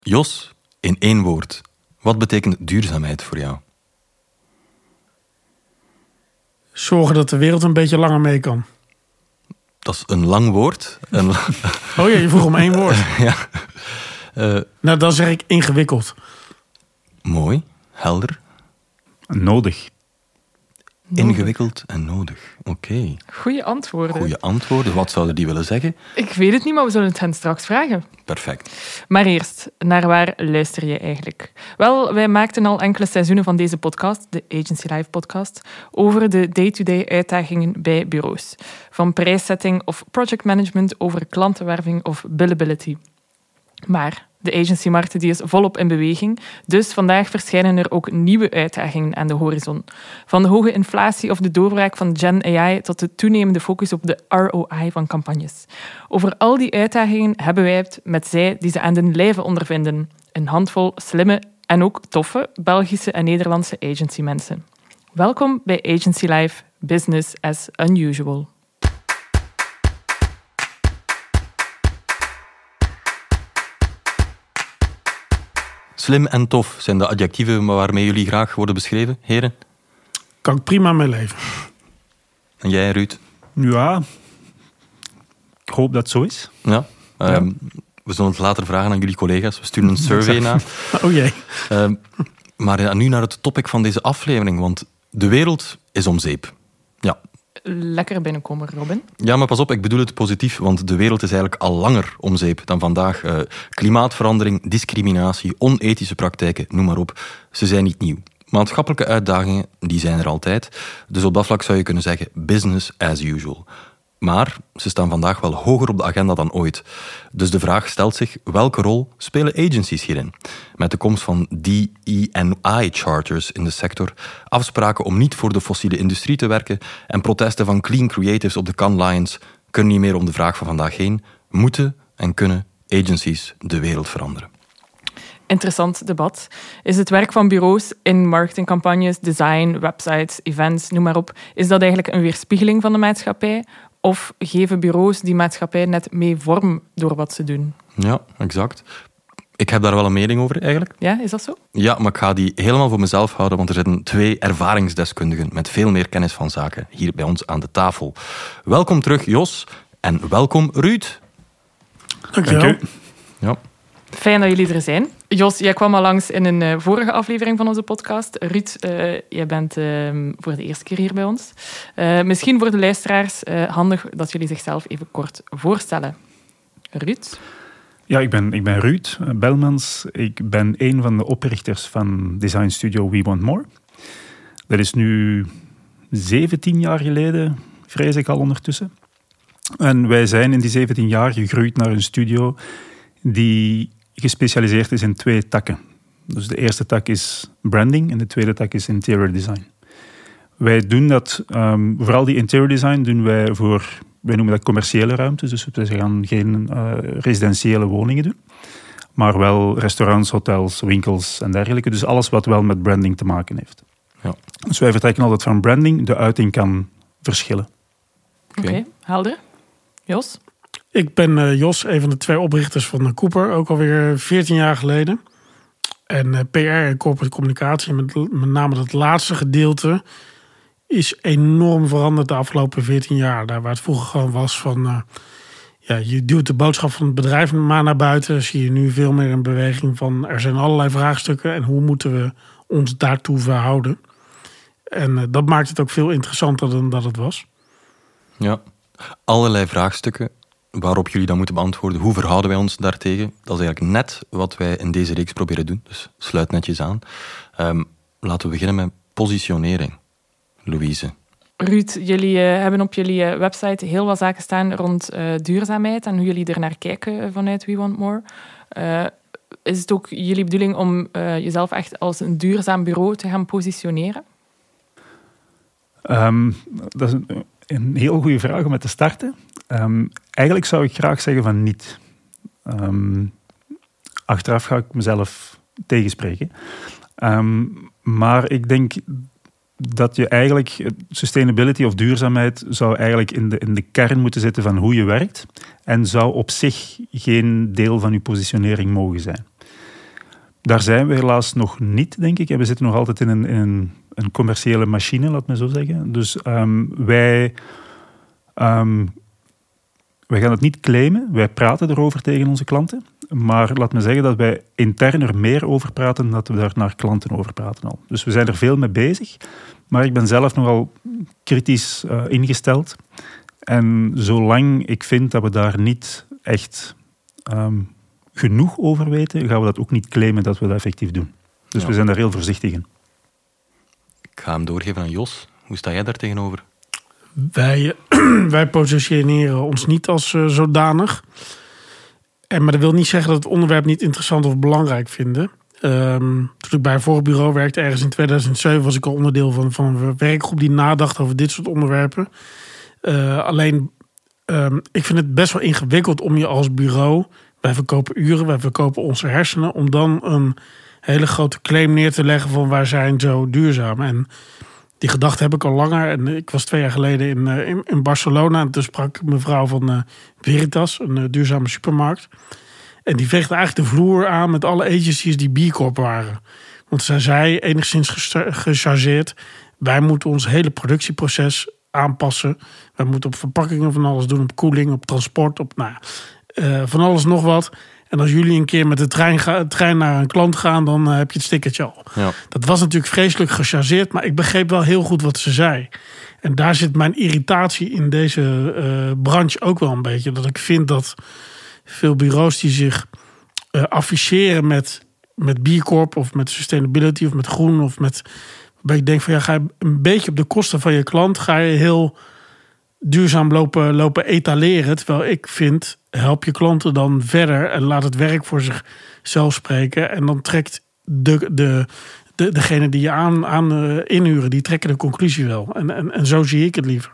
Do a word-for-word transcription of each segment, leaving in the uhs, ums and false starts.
Jos, in één woord. Wat betekent duurzaamheid voor jou? Zorgen dat de wereld een beetje langer mee kan. Dat is een lang woord. Een... Oh ja, je vroeg om één woord. ja. Uh, nou, dan zeg ik ingewikkeld. Mooi, helder. Nodig. Ingewikkeld en nodig. Oké. Okay. Goeie antwoorden. Goeie antwoorden. Wat zouden die willen zeggen? Ik weet het niet, maar we zullen het hen straks vragen. Perfect. Maar eerst, naar waar luister je eigenlijk? Wel, wij maakten al enkele seizoenen van deze podcast, de Agency Live podcast, over de day-to-day uitdagingen bij bureaus. Van prijszetting of projectmanagement over klantenwerving of billability. Maar de agencymarkt die is volop in beweging, dus vandaag verschijnen er ook nieuwe uitdagingen aan de horizon. Van de hoge inflatie of de doorbraak van Gen A I tot de toenemende focus op de R O I van campagnes. Over al die uitdagingen hebben wij het met zij die ze aan den lijve ondervinden. Een handvol slimme en ook toffe Belgische en Nederlandse agencymensen. Welkom bij Agency Live Business as Unusual. Slim en tof zijn de adjectieven waarmee jullie graag worden beschreven, heren? Kan ik prima mee leven. En jij, Ruud? Ja, ik hoop dat het zo is. Ja, ja. Um, we zullen het later vragen aan jullie collega's. We sturen een survey na. Oh jee. Um, maar ja, nu naar het topic van deze aflevering, want de wereld is om zeep. Ja. Lekker binnenkomen, Robin. Ja, maar pas op, ik bedoel het positief, want de wereld is eigenlijk al langer om zeep dan vandaag. Uh, klimaatverandering, discriminatie, onethische praktijken, noem maar op. Ze zijn niet nieuw. Maatschappelijke uitdagingen, die zijn er altijd. Dus op dat vlak zou je kunnen zeggen business as usual. Maar ze staan vandaag wel hoger op de agenda dan ooit. Dus de vraag stelt zich, welke rol spelen agencies hierin? Met de komst van D E I charters in de sector, afspraken om niet voor de fossiele industrie te werken en protesten van clean creatives op de Cannes Lions kunnen niet meer om de vraag van vandaag heen. Moeten en kunnen agencies de wereld veranderen? Interessant debat. Is het werk van bureaus in marketingcampagnes, design, websites, events, noem maar op, is dat eigenlijk een weerspiegeling van de maatschappij? Of geven bureaus die maatschappij net mee vorm door wat ze doen? Ja, exact. Ik heb daar wel een mening over, eigenlijk. Ja, is dat zo? Ja, maar ik ga die helemaal voor mezelf houden, want er zitten twee ervaringsdeskundigen met veel meer kennis van zaken hier bij ons aan de tafel. Welkom terug, Jos. En welkom, Ruud. Dank je wel. Ja. Fijn dat jullie er zijn. Jos, jij kwam al langs in een uh, vorige aflevering van onze podcast. Ruud, uh, jij bent uh, voor de eerste keer hier bij ons. Uh, misschien voor de luisteraars uh, handig dat jullie zichzelf even kort voorstellen. Ruud? Ja, ik ben, ik ben Ruud Belmans. Ik ben een van de oprichters van design studio We Want More. Dat is nu zeventien jaar geleden, vrees ik al ondertussen. En wij zijn in die zeventien jaar gegroeid naar een studio die gespecialiseerd is in twee takken. Dus de eerste tak is branding en de tweede tak is interior design. Wij doen dat, um, vooral die interior design doen wij voor, wij noemen dat commerciële ruimtes, dus we gaan geen uh, residentiële woningen doen, maar wel restaurants, hotels, winkels en dergelijke. Dus alles wat wel met branding te maken heeft. Ja. Dus wij vertrekken altijd van branding, de uiting kan verschillen. Oké, okay. okay, helder. Jos? Ik ben uh, Jos, een van de twee oprichters van uh, Cooper, ook alweer veertien jaar geleden. En uh, P R en corporate communicatie, met, met name dat laatste gedeelte, is enorm veranderd de afgelopen veertien jaar. Daar waar het vroeger gewoon was van, uh, ja, je duwt de boodschap van het bedrijf maar naar buiten, zie je nu veel meer een beweging van, er zijn allerlei vraagstukken en hoe moeten we ons daartoe verhouden. En uh, dat maakt het ook veel interessanter dan dat het was. Ja, allerlei vraagstukken waarop jullie dan moeten beantwoorden. Hoe verhouden wij ons daartegen? Dat is eigenlijk net wat wij in deze reeks proberen doen. Dus sluit netjes aan. Um, laten we beginnen met positionering. Louise. Ruud, jullie uh, hebben op jullie uh, website heel wat zaken staan rond uh, duurzaamheid en hoe jullie er naar kijken vanuit We Want More. Uh, is het ook jullie bedoeling om uh, jezelf echt als een duurzaam bureau te gaan positioneren? Um, dat is een, een heel goede vraag om met te starten. Um, eigenlijk zou ik graag zeggen van niet. Um, achteraf ga ik mezelf tegenspreken. Um, maar ik denk dat je eigenlijk sustainability of duurzaamheid zou eigenlijk in de, in de kern moeten zitten van hoe je werkt en zou op zich geen deel van je positionering mogen zijn. Daar zijn we helaas nog niet, denk ik. We zitten nog altijd in een, in een, een commerciële machine, laat me zo zeggen. Dus um, wij, um, wij gaan het niet claimen. Wij praten erover tegen onze klanten. Maar laat me zeggen dat wij intern er meer over praten dan dat we daar naar klanten over praten al. Dus we zijn er veel mee bezig. Maar ik ben zelf nogal kritisch uh, ingesteld. En zolang ik vind dat we daar niet echt um, genoeg over weten, gaan we dat ook niet claimen dat we dat effectief doen. Dus ja. we zijn daar heel voorzichtig in. Ik ga hem doorgeven aan Jos. Hoe sta jij daar tegenover? Wij, wij positioneren ons niet als uh, zodanig. En, maar dat wil niet zeggen dat we het onderwerp niet interessant of belangrijk vinden. Um, toen ik bij een vorig bureau werkte, ergens in tweeduizend zeven, was ik al onderdeel van, van een werkgroep die nadacht over dit soort onderwerpen. Uh, alleen, um, ik vind het best wel ingewikkeld om je als bureau, wij verkopen uren, wij verkopen onze hersenen, om dan een hele grote claim neer te leggen van wij zijn zo duurzaam. En die gedachte heb ik al langer. En ik was twee jaar geleden in, uh, in, in Barcelona en toen sprak ik mevrouw van uh, Veritas, een uh, duurzame supermarkt. En die veegde eigenlijk de vloer aan met alle agencies die B Corp waren. Want zij zei, enigszins gechargeerd, wij moeten ons hele productieproces aanpassen. Wij moeten op verpakkingen van alles doen, op koeling, op transport, op nou, uh, van alles nog wat. En als jullie een keer met de trein, ga, trein naar een klant gaan, dan uh, heb je het stickertje al. Ja. Dat was natuurlijk vreselijk gechargeerd, maar ik begreep wel heel goed wat ze zei. En daar zit mijn irritatie in deze uh, branche ook wel een beetje. Dat ik vind dat veel bureaus die zich uh, afficheren met, met B Corp of met sustainability of met groen of met, waarbij ik denk van ja, ga je een beetje op de kosten van je klant, ga je heel duurzaam lopen, lopen etaleren. Terwijl ik vind, help je klanten dan verder en laat het werk voor zichzelf spreken. En dan trekt de, de, de, degene die je aan, aan uh, inhuren, die trekken de conclusie wel. En, en, en zo zie ik het liever.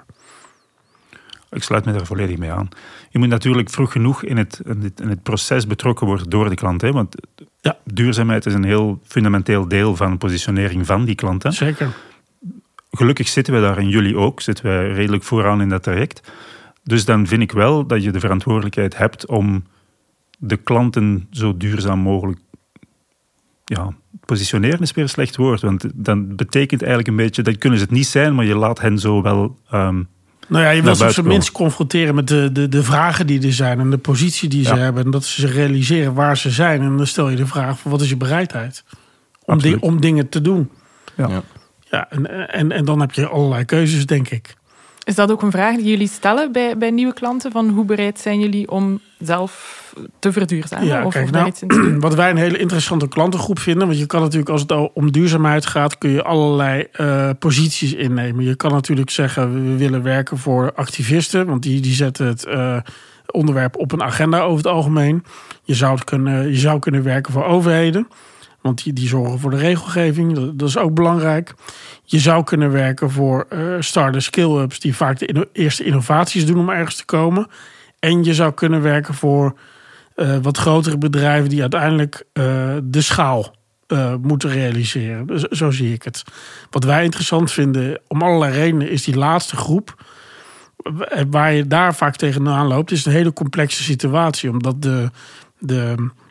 Ik sluit me daar volledig mee aan. Je moet natuurlijk vroeg genoeg in het, in het, in het proces betrokken worden door de klant. Hè? Want ja. duurzaamheid is een heel fundamenteel deel van de positionering van die klant. Hè? Zeker. Gelukkig zitten we daar en jullie ook. Zitten wij redelijk vooraan in dat traject. Dus dan vind ik wel dat je de verantwoordelijkheid hebt om de klanten zo duurzaam mogelijk ja, positioneren is weer een slecht woord. Want dan betekent eigenlijk een beetje, dat kunnen ze het niet zijn, maar je laat hen zo wel um, Nou ja, je wil ze op zijn minst confronteren met de, de, de vragen die er zijn en de positie die ze ja. hebben. En dat ze zich realiseren waar ze zijn. En dan stel je de vraag van wat is je bereidheid om, di- om dingen te doen. Ja, ja. ja en, en, en dan heb je allerlei keuzes, denk ik. Is dat ook een vraag die jullie stellen bij, bij nieuwe klanten? Van hoe bereid zijn jullie om zelf te verduurzamen? Ja, of, kijk, of nou, iets in te doen? Wat wij een hele interessante klantengroep vinden. Want je kan natuurlijk, als het om duurzaamheid gaat, kun je allerlei uh, posities innemen. Je kan natuurlijk zeggen, we willen werken voor activisten. Want die, die zetten het uh, onderwerp op een agenda over het algemeen. Je zou, het kunnen, je zou kunnen werken voor overheden. Want die, die zorgen voor de regelgeving. Dat, dat is ook belangrijk. Je zou kunnen werken voor uh, start-up skill-ups die vaak de inno- eerste innovaties doen om ergens te komen. En je zou kunnen werken voor uh, wat grotere bedrijven die uiteindelijk uh, de schaal uh, moeten realiseren. Dus, zo zie ik het. Wat wij interessant vinden, om allerlei redenen, is die laatste groep. Waar je daar vaak tegenaan loopt, is een hele complexe situatie. Omdat de, de,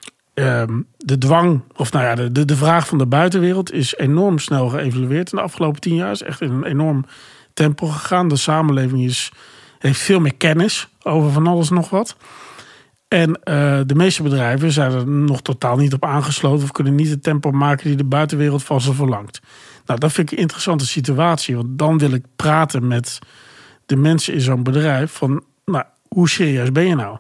um, de dwang, of nou ja, de, de, de vraag van de buitenwereld is enorm snel geëvalueerd in de afgelopen tien jaar. Is echt in een enorm tempo gegaan. De samenleving is, heeft veel meer kennis over van alles nog wat. En uh, de meeste bedrijven zijn er nog totaal niet op aangesloten of kunnen niet het tempo maken die de buitenwereld van ze verlangt. Nou, dat vind ik een interessante situatie. Want dan wil ik praten met de mensen in zo'n bedrijf van, nou, hoe serieus ben je nou?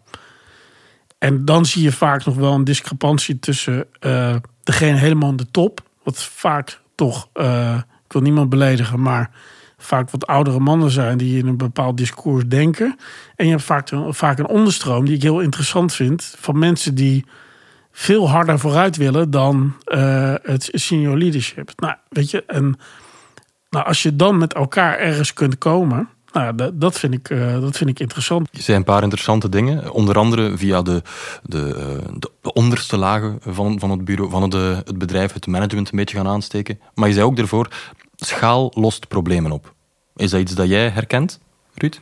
En dan zie je vaak nog wel een discrepantie tussen uh, degene helemaal aan de top, wat vaak toch, uh, ik wil niemand beledigen, maar vaak wat oudere mannen zijn die in een bepaald discours denken. En je hebt vaak een, vaak een onderstroom die ik heel interessant vind van mensen die veel harder vooruit willen dan uh, het senior leadership. Nou, weet je, en nou, als je dan met elkaar ergens kunt komen, nou, dat, dat, vind ik, uh, dat vind ik interessant. Je zei een paar interessante dingen, onder andere via de, de, de onderste lagen van, van het bureau, van het, het bedrijf, het management een beetje gaan aansteken. Maar je zei ook ervoor, schaal lost problemen op. Is dat iets dat jij herkent, Ruud?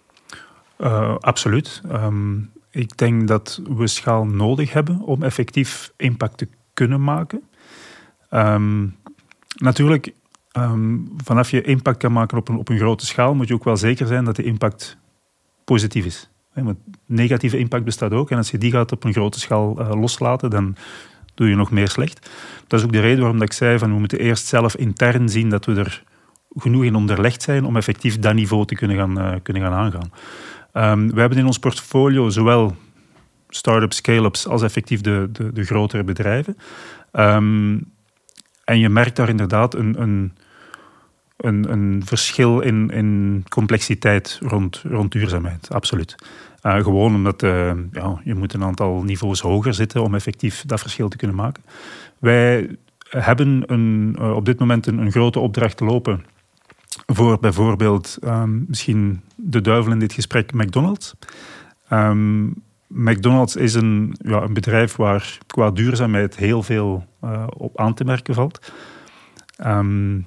Uh, absoluut. Um, ik denk dat we schaal nodig hebben om effectief impact te kunnen maken. Um, natuurlijk, um, vanaf je impact kan maken op een, op een grote schaal, moet je ook wel zeker zijn dat de impact positief is. Want negatieve impact bestaat ook. En als je die gaat op een grote schaal uh, loslaten, dan doe je nog meer slecht. Dat is ook de reden waarom dat ik zei, van we moeten eerst zelf intern zien dat we er genoeg in onderlegd zijn om effectief dat niveau te kunnen gaan, uh, kunnen gaan aangaan. Um, we hebben in ons portfolio zowel start-ups, scale-ups als effectief de, de, de grotere bedrijven. Um, en je merkt daar inderdaad een, een, een, een verschil in, in complexiteit rond, rond duurzaamheid, absoluut. Uh, gewoon omdat uh, ja, je moet een aantal niveaus hoger zitten om effectief dat verschil te kunnen maken. Wij hebben een, uh, op dit moment een, een grote opdracht lopen voor bijvoorbeeld um, misschien de duivel in dit gesprek, McDonald's. Um, McDonald's is een, ja, een bedrijf waar qua duurzaamheid heel veel uh, op aan te merken valt. Um,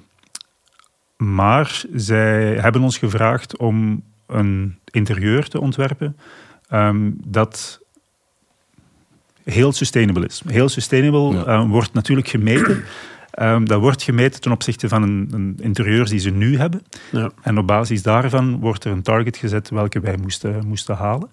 maar zij hebben ons gevraagd om een interieur te ontwerpen um, dat heel sustainable is. Heel sustainable ja. uh, wordt natuurlijk gemeten. Um, dat wordt gemeten ten opzichte van een, een interieur die ze nu hebben. Ja. En op basis daarvan wordt er een target gezet welke wij moesten, moesten halen.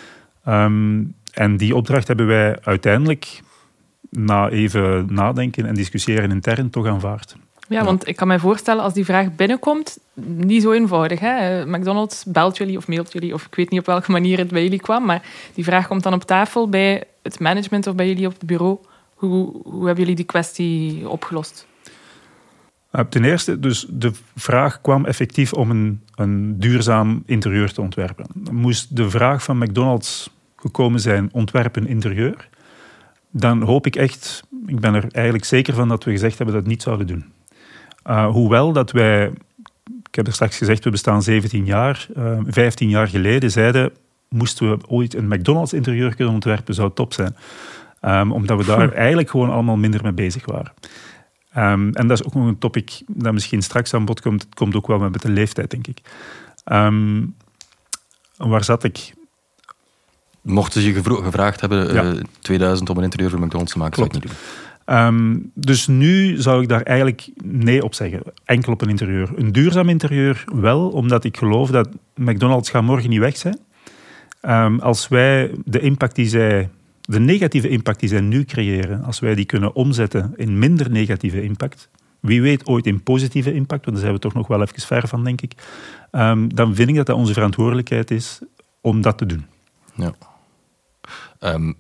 Um, en die opdracht hebben wij uiteindelijk, na even nadenken en discussiëren intern, toch aanvaard. Ja, ja, want ik kan me voorstellen, als die vraag binnenkomt, niet zo eenvoudig. Hè? McDonald's belt jullie of mailt jullie, of ik weet niet op welke manier het bij jullie kwam, maar die vraag komt dan op tafel bij het management of bij jullie op het bureau. Hoe, hoe hebben jullie die kwestie opgelost? Uh, ten eerste, dus de vraag kwam effectief om een, een duurzaam interieur te ontwerpen. Moest de vraag van McDonald's gekomen zijn, ontwerpen interieur, dan hoop ik echt, ik ben er eigenlijk zeker van dat we gezegd hebben dat we het niet zouden doen. Uh, hoewel dat wij, ik heb er straks gezegd, we bestaan zeventien jaar, uh, vijftien jaar geleden zeiden, moesten we ooit een McDonald's interieur kunnen ontwerpen, zou top zijn. Um, omdat we daar eigenlijk gewoon allemaal minder mee bezig waren. Um, en dat is ook nog een topic dat misschien straks aan bod komt. Het komt ook wel met de leeftijd, denk ik. Um, waar zat ik? Mochten ze je gevro- gevraagd hebben, ja. uh, tweeduizend om een interieur voor McDonald's te maken, Klopt. zou ik niet doen. Um, dus nu zou ik daar eigenlijk nee op zeggen. Enkel op een interieur. Een duurzaam interieur wel, omdat ik geloof dat McDonald's gaat morgen niet weg zijn. Um, als wij de impact die zij... De negatieve impact die zij nu creëren, als wij die kunnen omzetten in minder negatieve impact, wie weet ooit in positieve impact, want daar zijn we toch nog wel even ver van, denk ik, um, dan vind ik dat dat onze verantwoordelijkheid is om dat te doen. Ja. Um,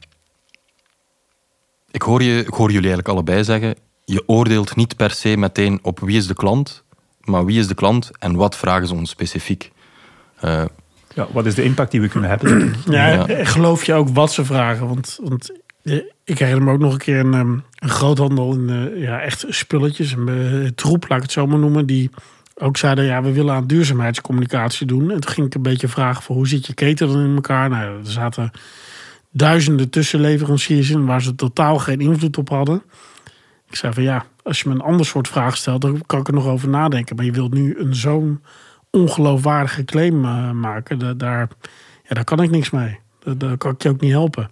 ik, hoor je, ik hoor jullie eigenlijk allebei zeggen, je oordeelt niet per se meteen op wie is de klant, maar wie is de klant en wat vragen ze ons specifiek. Uh, Ja, wat is de impact die we kunnen hebben? Ja, ja. Geloof je ook wat ze vragen? Want, want ik herinner me ook nog een keer een, een groothandel in uh, ja, echt spulletjes, een uh, troep, laat ik het zo maar noemen, die ook zeiden, ja, we willen aan duurzaamheidscommunicatie doen. En toen ging ik een beetje vragen van, hoe zit je keten dan in elkaar? Nou, er zaten duizenden tussenleveranciers in waar ze totaal geen invloed op hadden. Ik zei van, ja, als je me een ander soort vraag stelt, dan kan ik er nog over nadenken. Maar je wilt nu een zo'n ongeloofwaardige claim uh, maken. Da- daar, ja, daar kan ik niks mee. Da- daar kan ik je ook niet helpen.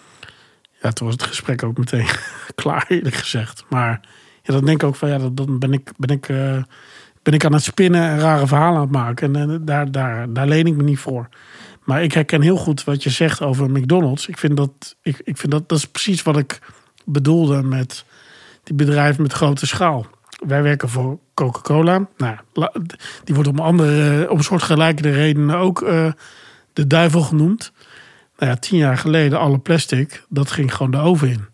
Ja, toen was het gesprek ook meteen klaar, eerlijk gezegd. Maar ja, dan denk ik ook van, ja, dan ben ik, ben ik, uh, ben ik aan het spinnen en rare verhalen aan het maken. En uh, daar, daar, daar leen ik me niet voor. Maar ik herken heel goed wat je zegt over McDonald's. Ik vind dat, ik, ik vind dat, dat is precies wat ik bedoelde met die bedrijven met grote schaal. Wij werken voor Coca-Cola. Nou, die wordt om andere, om soortgelijke redenen ook uh, de duivel genoemd. Nou ja, tien jaar geleden alle plastic, dat ging gewoon de oven in.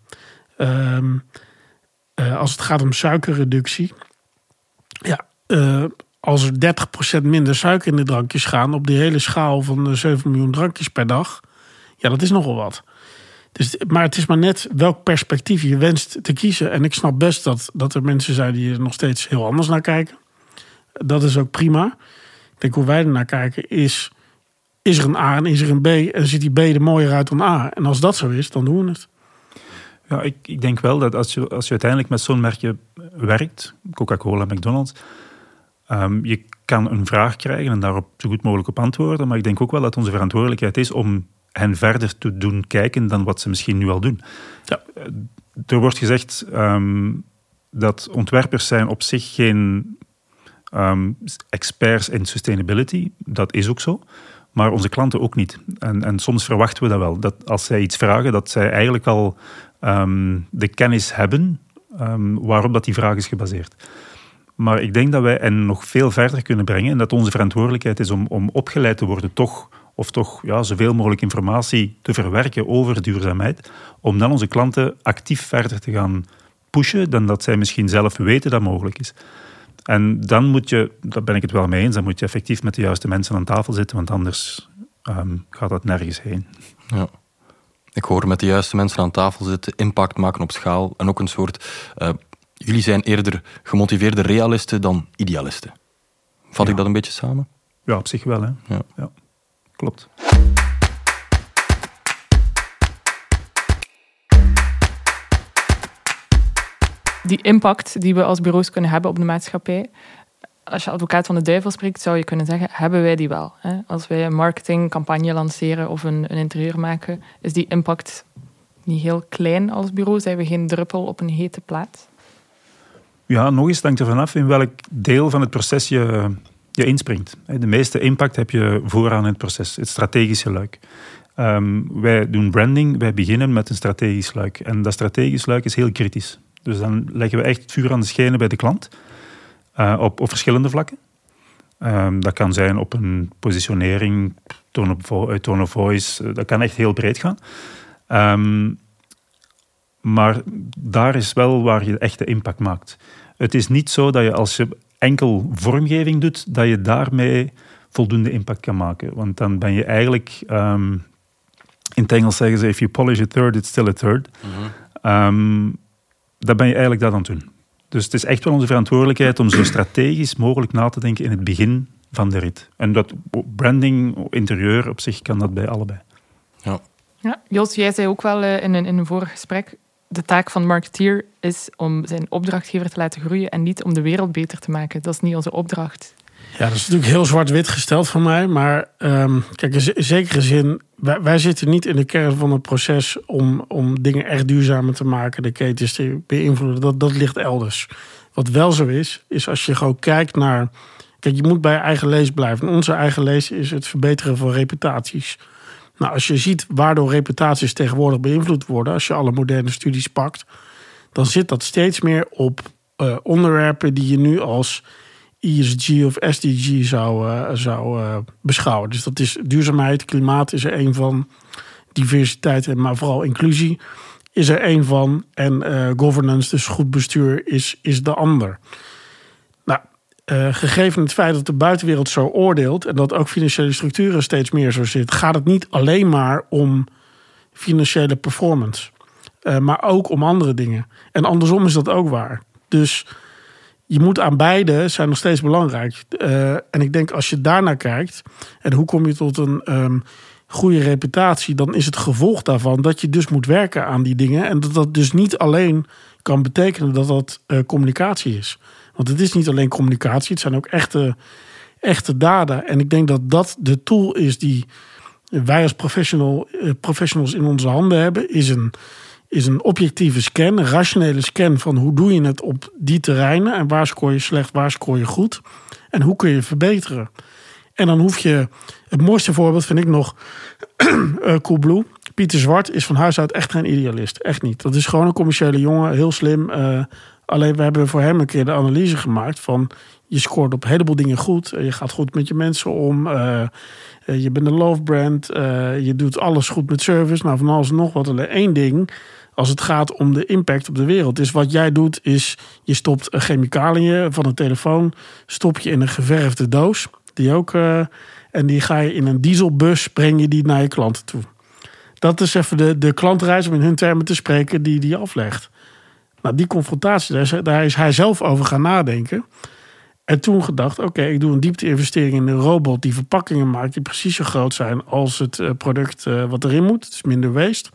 Um, uh, als het gaat om suikerreductie, ja, uh, als er dertig procent minder suiker in de drankjes gaan op die hele schaal van zeven miljoen drankjes per dag, ja, dat is nogal wat. Dus, maar het is maar net welk perspectief je wenst te kiezen. En ik snap best dat, dat er mensen zijn die er nog steeds heel anders naar kijken. Dat is ook prima. Ik denk hoe wij er naar kijken is, is er een A en is er een B en ziet die B er mooier uit dan A. En als dat zo is, dan doen we het. Ja, ik, ik denk wel dat als je, als je uiteindelijk met zo'n merkje werkt, Coca-Cola, McDonald's, um, je kan een vraag krijgen en daarop zo goed mogelijk op antwoorden. Maar ik denk ook wel dat onze verantwoordelijkheid is om hen verder te doen kijken dan wat ze misschien nu al doen. Ja. er wordt gezegd um, dat ontwerpers zijn op zich geen um, experts in sustainability. Dat is ook zo. Maar onze klanten ook niet. En, en soms verwachten we dat wel. Dat als zij iets vragen, dat zij eigenlijk al um, de kennis hebben um, waarop dat die vraag is gebaseerd. Maar ik denk dat wij hen nog veel verder kunnen brengen en dat onze verantwoordelijkheid is om, om opgeleid te worden toch, of toch ja, zoveel mogelijk informatie te verwerken over duurzaamheid, om dan onze klanten actief verder te gaan pushen dan dat zij misschien zelf weten dat mogelijk is. En dan moet je, daar ben ik het wel mee eens, dan moet je effectief met de juiste mensen aan tafel zitten, want anders um, gaat dat nergens heen. Ja. Ik hoor met de juiste mensen aan tafel zitten, impact maken op schaal en ook een soort... Uh, jullie zijn eerder gemotiveerde realisten dan idealisten. Vat ja. ik dat een beetje samen? Ja, op zich wel. Hè. Ja. Ja, klopt. Die impact die we als bureaus kunnen hebben op de maatschappij, als je advocaat van de duivel spreekt, zou je kunnen zeggen, hebben wij die wel? Hè? Als wij een marketingcampagne lanceren of een, een interieur maken, is die impact niet heel klein als bureau? Zijn we geen druppel op een hete plaat? Ja, nog eens, het hangt ervan af in welk deel van het proces je, je inspringt. De meeste impact heb je vooraan in het proces, het strategische luik. Um, wij doen branding, wij beginnen met een strategisch luik. En dat strategisch luik is heel kritisch. Dus dan leggen we echt het vuur aan de schenen bij de klant, uh, op, op verschillende vlakken. Um, dat kan zijn op een positionering, tone of, tone of voice, uh, dat kan echt heel breed gaan. Um, maar daar is wel waar je echte impact maakt. Het is niet zo dat je als je enkel vormgeving doet, dat je daarmee voldoende impact kan maken. Want dan ben je eigenlijk, um, in het Engels zeggen ze, if you polish a third, it's still a third. Mm-hmm. Um, dan ben je eigenlijk dat aan het doen. Dus het is echt wel onze verantwoordelijkheid om zo strategisch mogelijk na te denken in het begin van de rit. En dat branding, interieur op zich kan dat bij allebei. Ja. Ja, Jos, jij zei ook wel in een, in een vorig gesprek, de taak van de marketeer is om zijn opdrachtgever te laten groeien en niet om de wereld beter te maken. Dat is niet onze opdracht. Ja, dat is natuurlijk heel zwart-wit gesteld van mij. Maar um, kijk, in zekere zin, wij, wij zitten niet in de kern van het proces om, om dingen echt duurzamer te maken, de ketens te beïnvloeden. Dat, dat ligt elders. Wat wel zo is, is als je gewoon kijkt naar... Kijk, je moet bij je eigen lees blijven. En onze eigen lees is het verbeteren van reputaties. Nou, als je ziet waardoor reputaties tegenwoordig beïnvloed worden, als je alle moderne studies pakt, dan zit dat steeds meer op uh, onderwerpen die je nu als E S G of S D G zou, uh, zou uh, beschouwen. Dus dat is duurzaamheid, klimaat is er één van, diversiteit, maar vooral inclusie is er één van. En uh, governance, dus goed bestuur, is, is de ander. Nou, uh, gegeven het feit dat de buitenwereld zo oordeelt en dat ook financiële structuren steeds meer zo zitten, gaat het niet alleen maar om financiële performance, uh, maar ook om andere dingen. En andersom is dat ook waar. Dus je moet aan beide zijn nog steeds belangrijk. Uh, en ik denk als je daarnaar kijkt en hoe kom je tot een um, goede reputatie, dan is het gevolg daarvan dat je dus moet werken aan die dingen. En dat dat dus niet alleen kan betekenen dat dat uh, communicatie is. Want het is niet alleen communicatie, het zijn ook echte, echte daden. En ik denk dat dat de tool is die wij als professional, uh, professionals in onze handen hebben, is een, is een objectieve scan, een rationele scan van hoe doe je het op die terreinen en waar scoor je slecht, waar scoor je goed en hoe kun je verbeteren. En dan hoef je, het mooiste voorbeeld vind ik nog uh, Coolblue. Pieter Zwart is van huis uit echt geen idealist. Echt niet. Dat is gewoon een commerciële jongen, heel slim. Uh, alleen we hebben voor hem een keer de analyse gemaakt van je scoort op een heleboel dingen goed. Je gaat goed met je mensen om. Uh, je bent een love brand. Uh, je doet alles goed met service. Nou, van alles en nog wat. Alleen één ding, als het gaat om de impact op de wereld, is wat jij doet, is je stopt chemicaliën van een telefoon, stop je in een geverfde doos. Die ook, uh, en die ga je in een dieselbus, breng je die naar je klanten toe. Dat is even de, de klantreis, om in hun termen te spreken, die die aflegt. Nou, die confrontatie, daar is, daar is hij zelf over gaan nadenken. En toen gedacht, oké, okay, ik doe een diepte-investering in een robot die verpakkingen maakt die precies zo groot zijn als het uh, product uh, wat erin moet. Het is minder waste.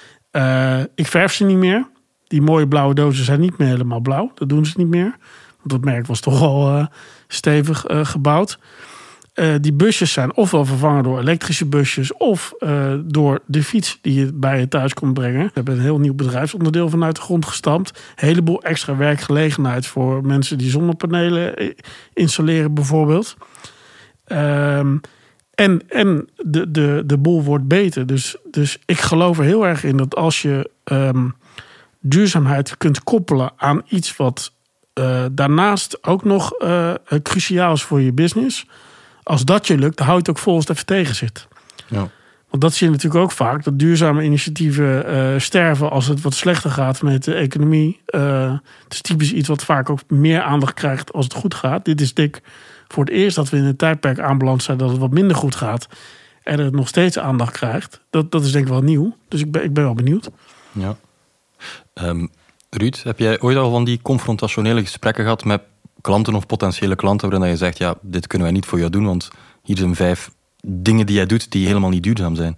Uh, ik verf ze niet meer. Die mooie blauwe dozen zijn niet meer helemaal blauw. Dat doen ze niet meer. Want dat merk was toch al uh, stevig uh, gebouwd. Uh, die busjes zijn ofwel vervangen door elektrische busjes of uh, door de fiets die je bij je thuis komt brengen. We hebben een heel nieuw bedrijfsonderdeel vanuit de grond gestampt. Een heleboel extra werkgelegenheid voor mensen die zonnepanelen installeren bijvoorbeeld. Um, en en de, de, de boel wordt beter. Dus, dus ik geloof er heel erg in dat als je um, duurzaamheid kunt koppelen aan iets wat uh, daarnaast ook nog uh, cruciaal is voor je business. Als dat je lukt, dan hou je het ook vol als het even tegen zit. Ja. Want dat zie je natuurlijk ook vaak. Dat duurzame initiatieven uh, sterven als het wat slechter gaat met de economie. Uh, het is typisch iets wat vaak ook meer aandacht krijgt als het goed gaat. Dit is dik voor het eerst dat we in een tijdperk aanbeland zijn dat het wat minder goed gaat. En het nog steeds aandacht krijgt. Dat, dat is denk ik wel nieuw. Dus ik ben, ik ben wel benieuwd. Ja. Um, Ruud, heb jij ooit al van die confrontationele gesprekken gehad met klanten of potentiële klanten waarin je zegt, ja, dit kunnen wij niet voor jou doen, want hier zijn vijf dingen die jij doet die helemaal niet duurzaam zijn?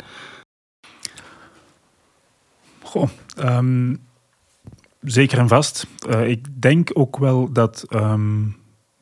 Goh, um, zeker en vast. Uh, ik denk ook wel dat um,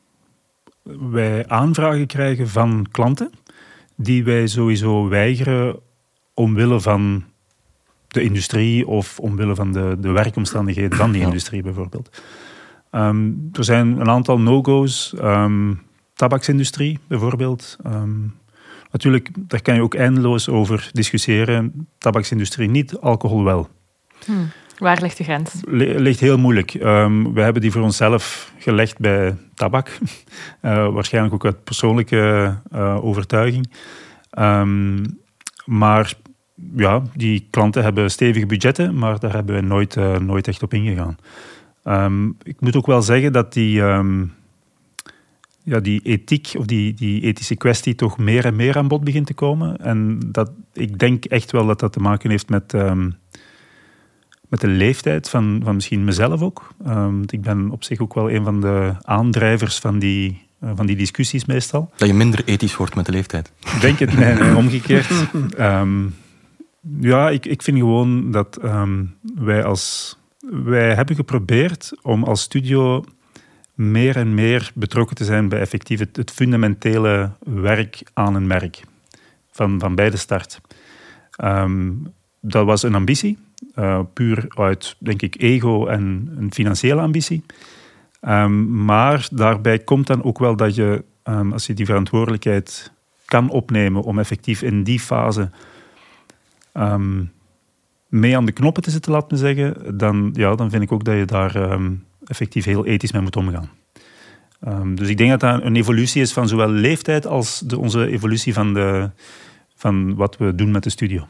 wij aanvragen krijgen van klanten die wij sowieso weigeren omwille van de industrie of omwille van de, de werkomstandigheden van die ja. industrie bijvoorbeeld. Um, er zijn een aantal no-go's. Um, tabaksindustrie bijvoorbeeld. Um, natuurlijk, daar kan je ook eindeloos over discussiëren. Tabaksindustrie niet, alcohol wel. Hmm. Waar ligt de grens? Le- ligt heel moeilijk. Um, we hebben die voor onszelf gelegd bij tabak. Uh, waarschijnlijk ook uit persoonlijke uh, overtuiging. Um, maar ja, die klanten hebben stevige budgetten, maar daar hebben we nooit, uh, nooit echt op ingegaan. Um, ik moet ook wel zeggen dat die, um, ja, die ethiek of die, die ethische kwestie toch meer en meer aan bod begint te komen. En dat, ik denk echt wel dat dat te maken heeft met, um, met de leeftijd van, van misschien mezelf ook. Um, ik ben op zich ook wel een van de aandrijvers van die, uh, van die discussies meestal. Dat je minder ethisch wordt met de leeftijd? Ik denk het, nee, nee omgekeerd. Um, ja, ik, ik vind gewoon dat um, wij als... Wij hebben geprobeerd om als studio meer en meer betrokken te zijn bij effectief het, het fundamentele werk aan een merk. Van, van bij de start. Um, dat was een ambitie. Uh, puur uit, denk ik, ego en een financiële ambitie. Um, maar daarbij komt dan ook wel dat je, um, als je die verantwoordelijkheid kan opnemen om effectief in die fase Um, mee aan de knoppen te zitten, laat me zeggen, dan, ja, dan vind ik ook dat je daar um, effectief heel ethisch mee moet omgaan. Um, dus ik denk dat dat een evolutie is van zowel leeftijd als de, onze evolutie van, de, van wat we doen met de studio.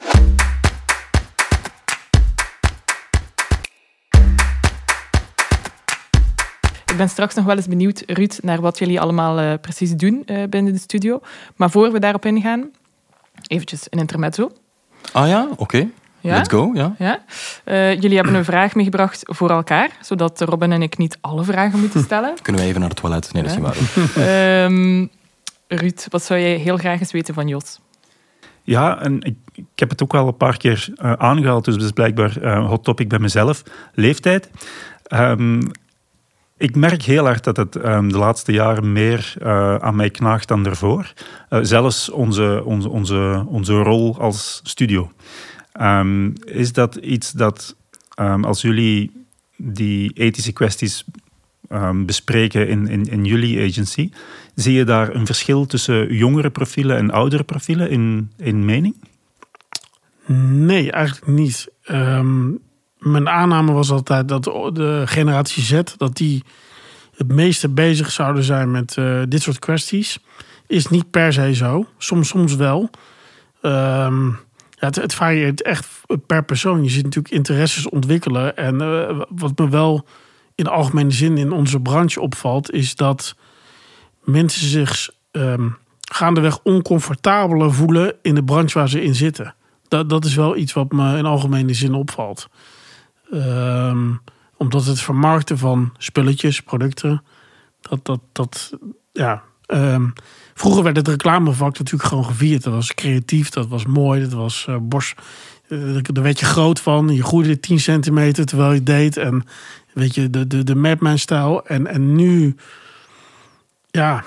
Ik ben straks nog wel eens benieuwd, Ruud, naar wat jullie allemaal uh, precies doen uh, binnen de studio. Maar voor we daarop ingaan, eventjes een intermezzo. Ah ja, oké. Okay. Ja? Let's go, ja. ja. Uh, jullie hebben een vraag meegebracht voor elkaar, zodat Robin en ik niet alle vragen moeten stellen. Kunnen wij even naar het toilet? Nee, dat is niet waar. um, Ruud, wat zou jij heel graag eens weten van Jos? Ja, en ik, ik heb het ook al een paar keer uh, aangehaald, dus dat is blijkbaar een uh, hot topic bij mezelf. Leeftijd. Um, ik merk heel hard dat het um, de laatste jaren meer uh, aan mij knaagt dan daarvoor. Uh, zelfs onze, onze, onze, onze rol als studio. Um, is dat iets dat, um, als jullie die ethische kwesties um, bespreken in, in, in jullie agency, zie je daar een verschil tussen jongere profielen en oudere profielen in, in mening? Nee, eigenlijk niet. Um, mijn aanname was altijd dat de generatie Z, dat die het meeste bezig zouden zijn met uh, dit soort kwesties. Is niet per se zo. Soms, soms wel. Um, Ja, het, het varieert echt per persoon. Je ziet natuurlijk interesses ontwikkelen. En uh, wat me wel in de algemene zin in onze branche opvalt, is dat mensen zich um, gaandeweg oncomfortabeler voelen in de branche waar ze in zitten. Dat, dat is wel iets wat me in algemene zin opvalt. Um, omdat het vermarkten van spulletjes, producten, dat, dat, dat ja... Um, Vroeger werd het reclamevak natuurlijk gewoon gevierd. Dat was creatief, dat was mooi, dat was uh, bos. Uh, daar werd je groot van. Je groeide tien centimeter terwijl je het deed. En weet je, de, de, de Madman-stijl. En, en nu, ja,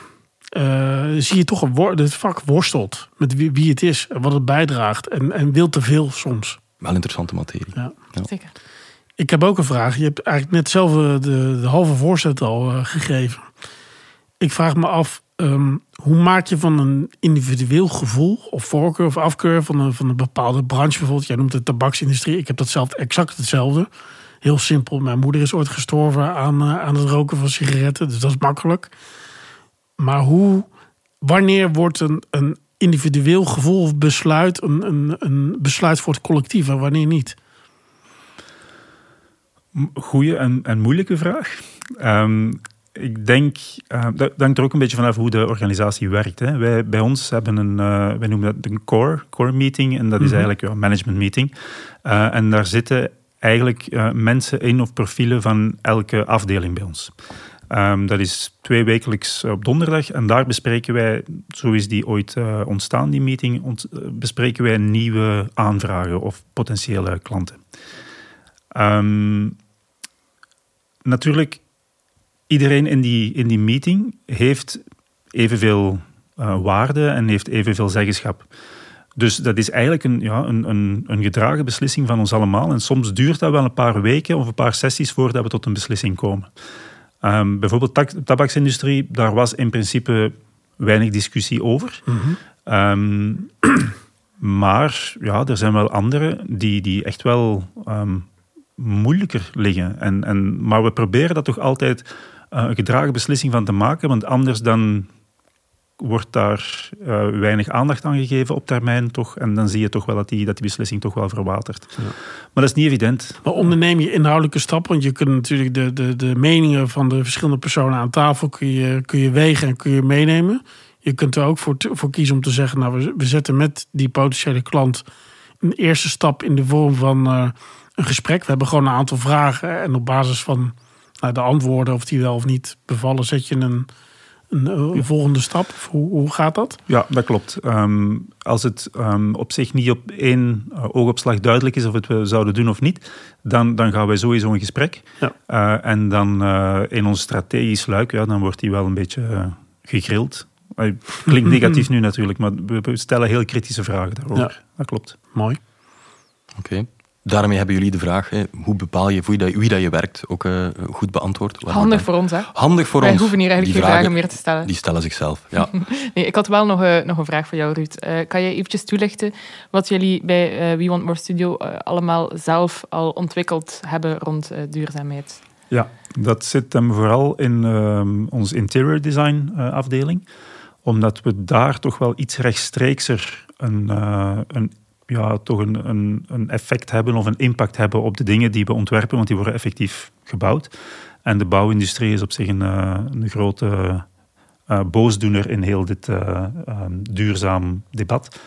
uh, zie je toch een wor- het vak worstelt met wie, wie het is en wat het bijdraagt. En, en wil te veel soms. Wel interessante materie. Ja. Ja. Zeker. Ik heb ook een vraag. Je hebt eigenlijk net zelf de, de halve voorzet al uh, gegeven. Ik vraag me af, um, hoe maak je van een individueel gevoel of voorkeur of afkeur van een, van een bepaalde branche bijvoorbeeld. Jij noemt de tabaksindustrie. Ik heb dat zelf exact hetzelfde. Heel simpel. Mijn moeder is ooit gestorven aan, uh, aan het roken van sigaretten. Dus dat is makkelijk. Maar hoe, wanneer wordt een, een individueel gevoel of besluit een, een, een besluit voor het collectief en wanneer niet? Goeie en, en moeilijke vraag. Um, ik denk, uh, dat hangt er ook een beetje vanaf hoe de organisatie werkt. Hè. Wij bij ons hebben een, uh, wij noemen dat een core, core meeting. En dat is mm-hmm. eigenlijk een ja, management meeting. Uh, en daar zitten eigenlijk uh, mensen in of profielen van elke afdeling bij ons. Um, dat is twee wekelijks op donderdag. En daar bespreken wij, zo is die ooit uh, ontstaan, die meeting, ont, uh, bespreken wij nieuwe aanvragen of potentiële klanten. Um, natuurlijk, iedereen in die, in die meeting heeft evenveel uh, waarde en heeft evenveel zeggenschap. Dus dat is eigenlijk een, ja, een, een, een gedragen beslissing van ons allemaal. En soms duurt dat wel een paar weken of een paar sessies voordat we tot een beslissing komen. Um, bijvoorbeeld de tabaksindustrie, daar was in principe weinig discussie over. Mm-hmm. Um, maar ja, er zijn wel andere die, die echt wel um, moeilijker liggen. En, en, maar we proberen dat toch altijd uh, een gedragen beslissing van te maken, want anders dan wordt daar uh, weinig aandacht aan gegeven op termijn toch, en dan zie je toch wel dat die, dat die beslissing toch wel verwatert. Ja. Maar dat is niet evident. Maar onderneem je inhoudelijke stappen, want je kunt natuurlijk de, de, de meningen van de verschillende personen aan tafel kun je, kun je wegen en kun je meenemen. Je kunt er ook voor, voor kiezen om te zeggen, nou, we, we zetten met die potentiële klant een eerste stap in de vorm van uh, een gesprek. We hebben gewoon een aantal vragen en op basis van nou, de antwoorden, of die wel of niet bevallen, zet je een Een, een volgende stap? Hoe, hoe gaat dat? Ja, dat klopt. Um, als het um, op zich niet op één uh, oogopslag duidelijk is of het we zouden doen of niet, dan, dan gaan wij sowieso een gesprek. Ja. Uh, en dan uh, in ons strategisch luik, ja, dan wordt die wel een beetje uh, gegrild. Uh, klinkt negatief nu natuurlijk, maar we stellen heel kritische vragen daarover. Ja. Dat klopt. Mooi. Oké. Okay. Daarmee hebben jullie de vraag, hè, hoe bepaal je wie dat, wie dat je werkt, ook uh, goed beantwoord. Handig voor ons, hè? Handig voor Wij ons. Wij hoeven hier eigenlijk geen vragen, vragen meer te stellen. Die stellen zichzelf, ja. Nee, ik had wel nog, uh, nog een vraag voor jou, Ruud. Uh, kan je eventjes toelichten wat jullie bij uh, We Want More Studio uh, allemaal zelf al ontwikkeld hebben rond uh, duurzaamheid? Ja, dat zit hem vooral in uh, onze interior design uh, afdeling. Omdat we daar toch wel iets rechtstreekser een... Uh, een ja, toch een, een, een effect hebben of een impact hebben op de dingen die we ontwerpen, want die worden effectief gebouwd. En de bouwindustrie is op zich een, een grote uh, boosdoener in heel dit uh, um, duurzaam debat.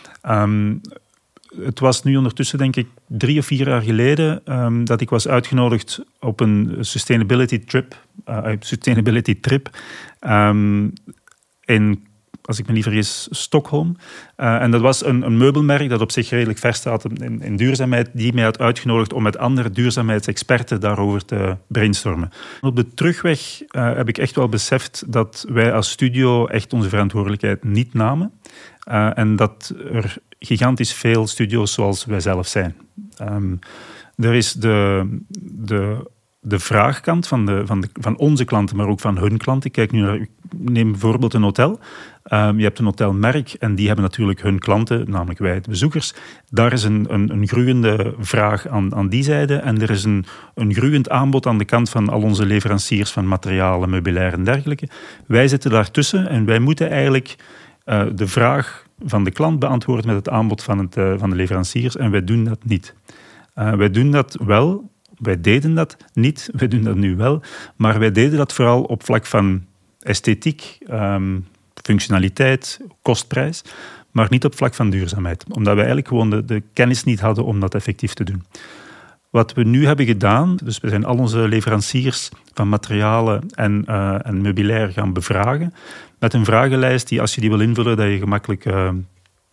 Um, het was nu ondertussen, denk ik, drie of vier jaar geleden um, dat ik was uitgenodigd op een sustainability trip, uh, sustainability trip um, in als ik me niet vergis, Stockholm. Uh, en dat was een, een meubelmerk dat op zich redelijk ver staat in, in duurzaamheid, die mij had uitgenodigd om met andere duurzaamheidsexperten daarover te brainstormen. Op de terugweg uh, heb ik echt wel beseft dat wij als studio echt onze verantwoordelijkheid niet namen. Uh, en dat er gigantisch veel studio's zoals wij zelf zijn. Um, er is de... de De vraagkant van, de, van, de, van onze klanten, maar ook van hun klanten. Kijk nu naar, neem bijvoorbeeld een hotel. Um, je hebt een hotelmerk en die hebben natuurlijk hun klanten, namelijk wij, de bezoekers. Daar is een, een, een groeiende vraag aan, aan die zijde. En er is een, een groeiend aanbod aan de kant van al onze leveranciers van materialen, meubilair en dergelijke. Wij zitten daartussen en wij moeten eigenlijk uh, de vraag van de klant beantwoorden met het aanbod van, het, uh, van de leveranciers. En wij doen dat niet. Uh, wij doen dat wel. Wij deden dat niet, wij doen dat nu wel, maar wij deden dat vooral op vlak van esthetiek, um, functionaliteit, kostprijs, maar niet op vlak van duurzaamheid. Omdat wij eigenlijk gewoon de, de kennis niet hadden om dat effectief te doen. Wat we nu hebben gedaan, dus we zijn al onze leveranciers van materialen en, uh, en meubilair gaan bevragen, met een vragenlijst die, als je die wil invullen, dat je gemakkelijk uh,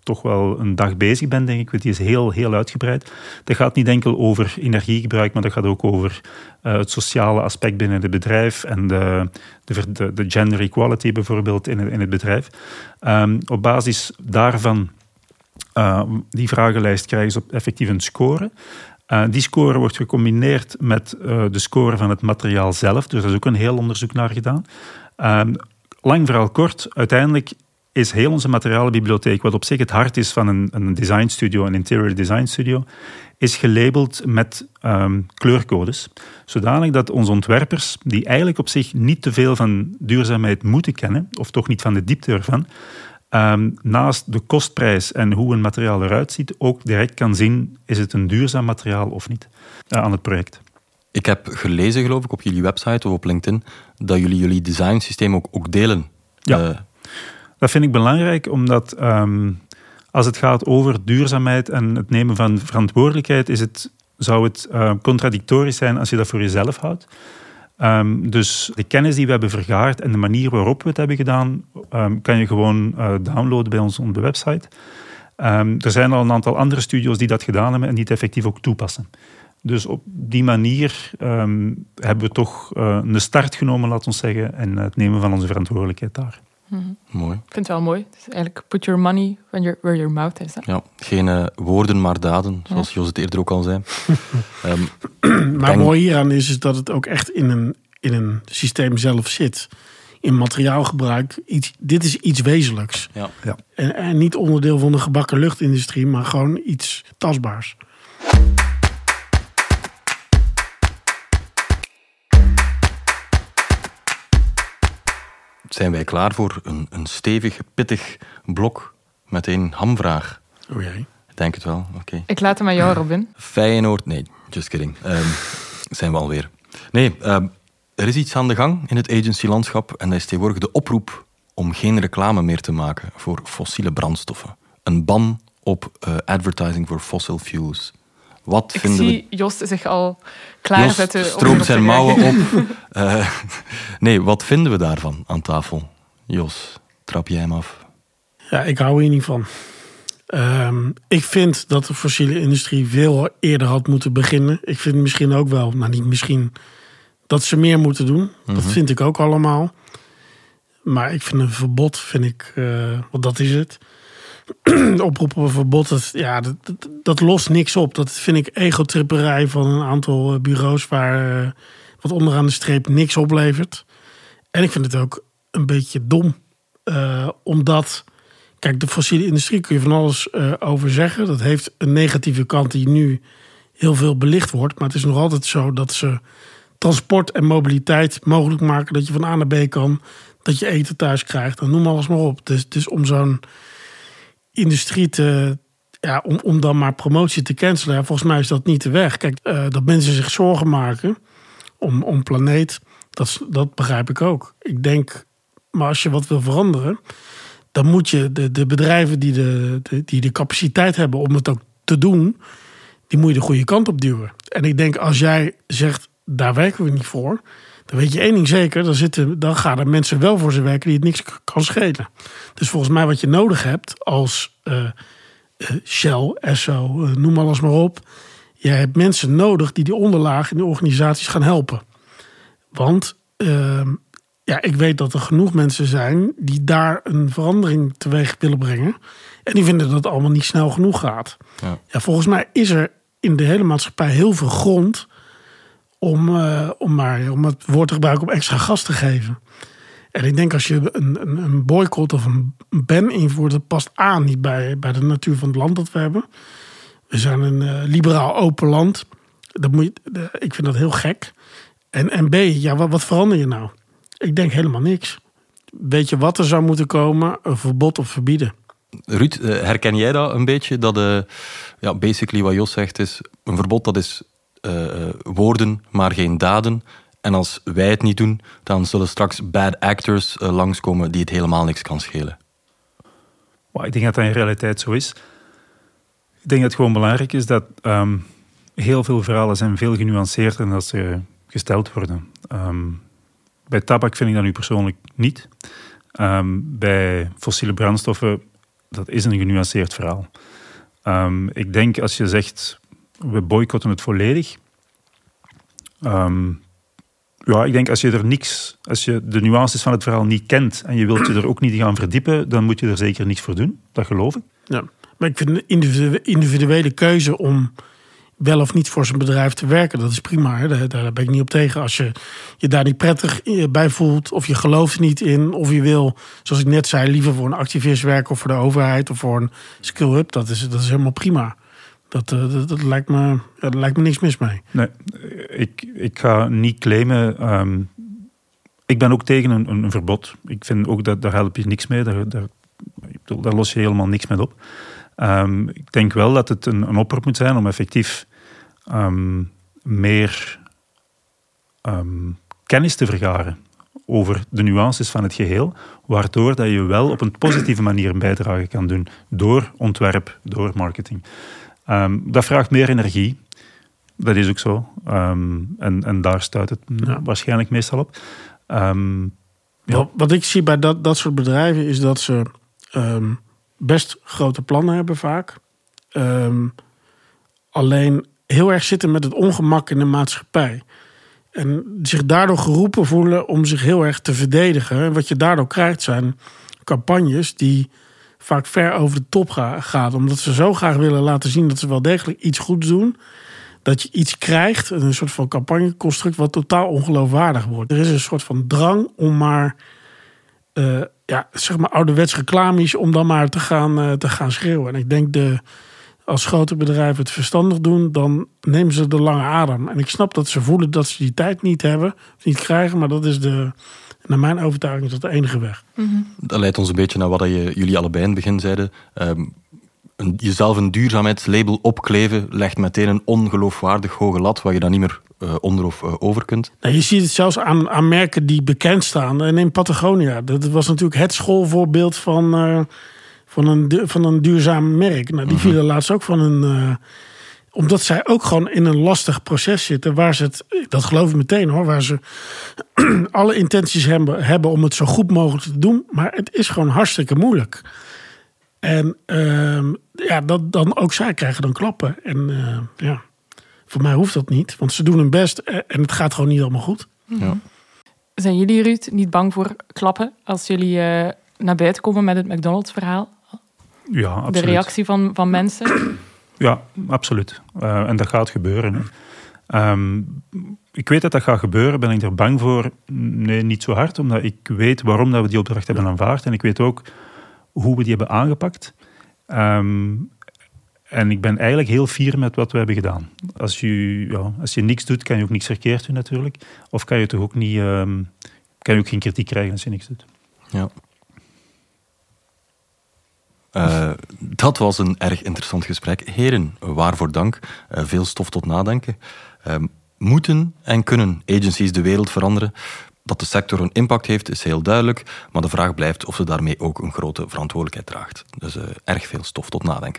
toch wel een dag bezig ben, denk ik. Want die is heel, heel uitgebreid. Dat gaat niet enkel over energiegebruik, maar dat gaat ook over uh, het sociale aspect binnen het bedrijf en de, de, de, de gender equality bijvoorbeeld in het, in het bedrijf. Um, op basis daarvan, uh, die vragenlijst krijgen ze op effectief een score. Uh, die score wordt gecombineerd met uh, de score van het materiaal zelf. Dus daar is ook een heel onderzoek naar gedaan. Um, lang verhaal kort, uiteindelijk is heel onze materialenbibliotheek, wat op zich het hart is van een, een design studio, een interior design studio, is gelabeld met um, kleurcodes. Zodanig dat onze ontwerpers, die eigenlijk op zich niet te veel van duurzaamheid moeten kennen, of toch niet van de diepte ervan, um, naast de kostprijs en hoe een materiaal eruit ziet, ook direct kan zien, is het een duurzaam materiaal of niet, uh, aan het project. Ik heb gelezen, geloof ik, op jullie website of op LinkedIn, dat jullie jullie designsysteem ook, ook delen. Ja. Uh, Dat vind ik belangrijk, omdat um, als het gaat over duurzaamheid en het nemen van verantwoordelijkheid, is het, zou het uh, contradictorisch zijn als je dat voor jezelf houdt. Um, dus de kennis die we hebben vergaard en de manier waarop we het hebben gedaan, um, kan je gewoon uh, downloaden bij ons op de website. Um, er zijn al een aantal andere studio's die dat gedaan hebben en die het effectief ook toepassen. Dus op die manier um, hebben we toch uh, een start genomen, laten we zeggen, en het nemen van onze verantwoordelijkheid daar. Mm-hmm. Mooi. Ik vind het wel mooi. Dus eigenlijk put your money where your, where your mouth is. Hè? Ja, geen uh, woorden, maar daden, zoals ja. Jos het eerder ook al zei. um, maar denk... mooi hieraan is, is dat het ook echt in een, in een systeem zelf zit. In materiaalgebruik. Iets, dit is iets wezenlijks. Ja. Ja. En, en niet onderdeel van de gebakken luchtindustrie, maar gewoon iets tastbaars. Zijn wij klaar voor een, een stevig, pittig blok met een hamvraag? Oh jee. Ik denk het wel, oké. Okay. Ik laat hem aan jou, Robin. Feyenoord, nee, just kidding. Um, zijn we alweer. Nee, um, er is iets aan de gang in het agency-landschap en dat is tegenwoordig de oproep om geen reclame meer te maken voor fossiele brandstoffen. Een ban op uh, advertising voor fossil fuels. Wat ik vinden zie we... Jos zich al klaarzetten. Jos stroomt zijn mouwen op. uh, nee, wat vinden we daarvan aan tafel? Jos, trap jij hem af? Ja, ik hou hier niet van. Um, ik vind dat de fossiele industrie veel eerder had moeten beginnen. Ik vind misschien ook wel, nou niet misschien, dat ze meer moeten doen. Mm-hmm. Dat vind ik ook allemaal. Maar ik vind een verbod, vind ik, uh, want dat is het. Oproepen op een verbod, dat, ja, dat, dat, dat lost niks op. Dat vind ik egotripperij van een aantal bureaus waar uh, wat onderaan de streep niks oplevert. En ik vind het ook een beetje dom. Uh, omdat, kijk, de fossiele industrie kun je van alles uh, over zeggen. Dat heeft een negatieve kant die nu heel veel belicht wordt. Maar het is nog altijd zo dat ze transport en mobiliteit mogelijk maken. Dat je van A naar B kan, dat je eten thuis krijgt. Dan noem alles maar op. Dus, dus om zo'n industrie te, ja, om, om dan maar promotie te cancelen. Ja, volgens mij is dat niet de weg. Kijk, uh, dat mensen zich zorgen maken om, om planeet, dat, dat begrijp ik ook. Ik denk, maar als je wat wil veranderen, dan moet je de, de bedrijven die de, de, die de capaciteit hebben om het ook te doen, die moet je de goede kant op duwen. En ik denk, als jij zegt, daar werken we niet voor, dan weet je één ding zeker, dan, zitten, dan gaan er mensen wel voor ze werken die het niks kan schelen. Dus volgens mij wat je nodig hebt als uh, uh, Shell, Esso, uh, noem alles maar op. Jij hebt mensen nodig die die onderlaag in de organisaties gaan helpen. Want uh, ja, ik weet dat er genoeg mensen zijn die daar een verandering teweeg willen brengen. En die vinden dat het allemaal niet snel genoeg gaat. Ja. Ja, volgens mij is er in de hele maatschappij heel veel grond om, uh, om, maar, om het woord te gebruiken om extra gas te geven. En ik denk als je een, een, een boycott of een ban invoert, dat past A niet bij, bij de natuur van het land dat we hebben. We zijn een uh, liberaal open land. Dat moet je, uh, ik vind dat heel gek. En, en B, ja, wat, wat verander je nou? Ik denk helemaal niks. Weet je wat er zou moeten komen? Een verbod of verbieden. Ruud, herken jij dat een beetje? Dat uh, ja, basically wat Jos zegt is, een verbod dat is uh, woorden, maar geen daden. En als wij het niet doen, dan zullen straks bad actors uh, langskomen die het helemaal niks kan schelen. Well, ik denk dat dat in realiteit zo is. Ik denk dat het gewoon belangrijk is dat um, heel veel verhalen zijn veel genuanceerder dan dat ze gesteld worden. Um, bij tabak vind ik dat nu persoonlijk niet. Um, bij fossiele brandstoffen dat is een genuanceerd verhaal. Um, ik denk als je zegt, we boycotten het volledig. Um, ja, ik denk als je er niks, als je de nuances van het verhaal niet kent en je wilt je er ook niet in gaan verdiepen, dan moet je er zeker niks voor doen. Dat geloof ik. Ja, maar ik vind de individu- individuele keuze om wel of niet voor zijn bedrijf te werken, dat is prima. Hè? Daar, daar ben ik niet op tegen. Als je je daar niet prettig bij voelt, of je gelooft er niet in, of je wil, zoals ik net zei, liever voor een activist werken of voor de overheid of voor een skill-up, dat is, dat is helemaal prima. Dat, dat, dat, lijkt me, ja, daar lijkt me niks mis mee. Nee, ik, ik ga niet claimen. Um, ik ben ook tegen een, een verbod. Ik vind ook dat daar help je niks mee. Daar, daar, ik bedoel, daar los je helemaal niks mee op. Um, ik denk wel dat het een, een oproep moet zijn om effectief um, meer um, kennis te vergaren over de nuances van het geheel, waardoor dat je wel op een positieve manier een bijdrage kan doen door ontwerp, door marketing. Um, dat vraagt meer energie. Dat is ook zo. Um, en, en daar stuit het ja. waarschijnlijk meestal op. Um, ja. wat, wat ik zie bij dat, dat soort bedrijven is dat ze um, best grote plannen hebben vaak. Um, alleen heel erg zitten met het ongemak in de maatschappij. En zich daardoor geroepen voelen om zich heel erg te verdedigen. En wat je daardoor krijgt zijn campagnes die vaak ver over de top ga, gaat. Omdat ze zo graag willen laten zien dat ze wel degelijk iets goeds doen. Dat je iets krijgt, een soort van campagneconstruct wat totaal ongeloofwaardig wordt. Er is een soort van drang om maar, uh, ja, zeg maar ouderwets reclames, om dan maar te gaan, uh, te gaan schreeuwen. En ik denk de, als grote bedrijven het verstandig doen, dan nemen ze de lange adem. En ik snap dat ze voelen dat ze die tijd niet hebben, of niet krijgen, maar dat is de, naar mijn overtuiging is dat de enige weg. Mm-hmm. Dat leidt ons een beetje naar wat je, jullie allebei in het begin zeiden. Um, een, jezelf een duurzaamheidslabel opkleven legt meteen een ongeloofwaardig hoge lat waar je dan niet meer uh, onder of uh, over kunt. Nou, je ziet het zelfs aan, aan merken die bekend staan. Neem Patagonia. Dat was natuurlijk het schoolvoorbeeld van, uh, van, een, van een duurzaam merk. Nou, die vielen laatst ook van een... Uh, omdat zij ook gewoon in een lastig proces zitten. Waar ze het, dat geloof ik meteen hoor. Waar ze alle intenties hebben, hebben om het zo goed mogelijk te doen. Maar het is gewoon hartstikke moeilijk. En uh, ja, dat, dan ook zij krijgen dan klappen. En uh, ja, voor mij hoeft dat niet. Want ze doen hun best en het gaat gewoon niet allemaal goed. Ja. Zijn jullie, Ruud, niet bang voor klappen als jullie uh, naar buiten komen met het McDonald's-verhaal? Ja, absoluut. De reactie van, van mensen? Ja, absoluut. Uh, en dat gaat gebeuren. Hè. Um, ik weet dat dat gaat gebeuren. Ben ik er bang voor? Nee, niet zo hard. Omdat ik weet waarom dat we die opdracht hebben aanvaard. En ik weet ook hoe we die hebben aangepakt. Um, en ik ben eigenlijk heel fier met wat we hebben gedaan. Als je, ja, als je niks doet, kan je ook niks verkeerd doen natuurlijk. Of kan je toch ook niet, um, kan je ook geen kritiek krijgen als je niks doet. Ja. Uh, dat was een erg interessant gesprek. Heren, waarvoor dank. Uh, veel stof tot nadenken. Uh, moeten en kunnen agencies de wereld veranderen? Dat de sector een impact heeft, is heel duidelijk. Maar de vraag blijft of ze daarmee ook een grote verantwoordelijkheid draagt. Dus uh, erg veel stof tot nadenken.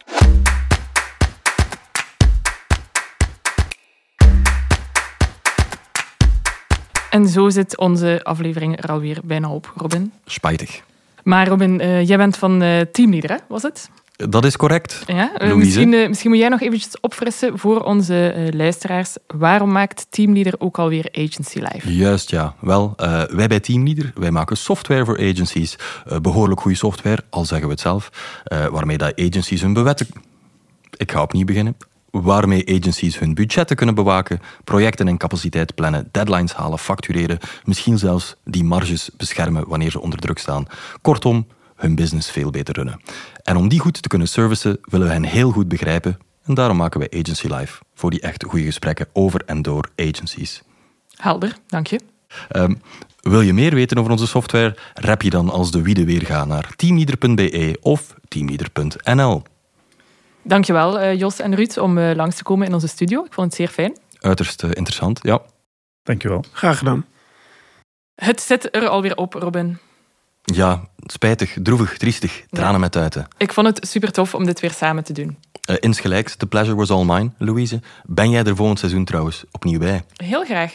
En zo zit onze aflevering er alweer bijna op, Robin. Spijtig. Maar Robin, uh, jij bent van uh, teamleader, hè? Was het? Dat is correct. Ja? Uh, misschien, uh, misschien moet jij nog eventjes opfrissen voor onze uh, luisteraars. Waarom maakt Teamleader ook alweer Agency Live? Juist, ja. Wel, uh, wij bij Teamleader, wij maken software voor agencies. Uh, behoorlijk goede software, al zeggen we het zelf. Uh, waarmee dat agencies hun bewetten... Ik ga opnieuw beginnen. Waarmee agencies hun budgetten kunnen bewaken, projecten en capaciteit plannen, deadlines halen, factureren, misschien zelfs die marges beschermen wanneer ze onder druk staan. Kortom, hun business veel beter runnen. En om die goed te kunnen servicen, willen we hen heel goed begrijpen. En daarom maken wij Agency Live, voor die echt goede gesprekken over en door agencies. Helder, dank je. Um, wil je meer weten over onze software? Rap je dan als de wiede weer gaan naar teamleader punt b e of teamleader punt n l. Dankjewel, uh, Jos en Ruud, om uh, langs te komen in onze studio. Ik vond het zeer fijn. Uiterst uh, interessant, ja. Dankjewel. Graag gedaan. Het zit er alweer op, Robin. Ja, spijtig, droevig, triestig, tranen ja. met tuiten. Ik vond het super tof om dit weer samen te doen. Uh, insgelijks, the pleasure was all mine, Louise. Ben jij er volgend seizoen trouwens opnieuw bij? Heel graag.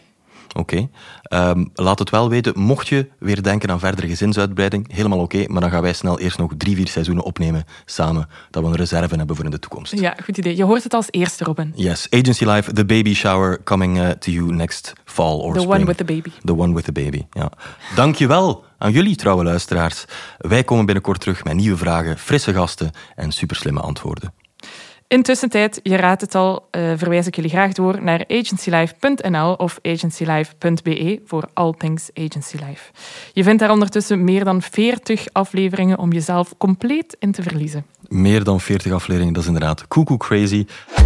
Oké. Okay. Um, laat het wel weten. Mocht je weer denken aan verdere gezinsuitbreiding, helemaal oké. Okay, maar dan gaan wij snel eerst nog drie, vier seizoenen opnemen samen. Dat we een reserve hebben voor in de toekomst. Ja, goed idee. Je hoort het als eerste, Robin. Yes. Agency Live, The Baby Shower, coming uh, to you next fall or the spring. The one with the baby. The one with the baby, ja. Dankjewel aan jullie, trouwe luisteraars. Wij komen binnenkort terug met nieuwe vragen, frisse gasten en superslimme antwoorden. Intussen tijd, je raadt het al, uh, verwijs ik jullie graag door naar agencylive punt n l of agencylive punt b e voor all things Agency Live. Je vindt daar ondertussen meer dan veertig afleveringen om jezelf compleet in te verliezen. Meer dan veertig afleveringen, dat is inderdaad cuckoo crazy.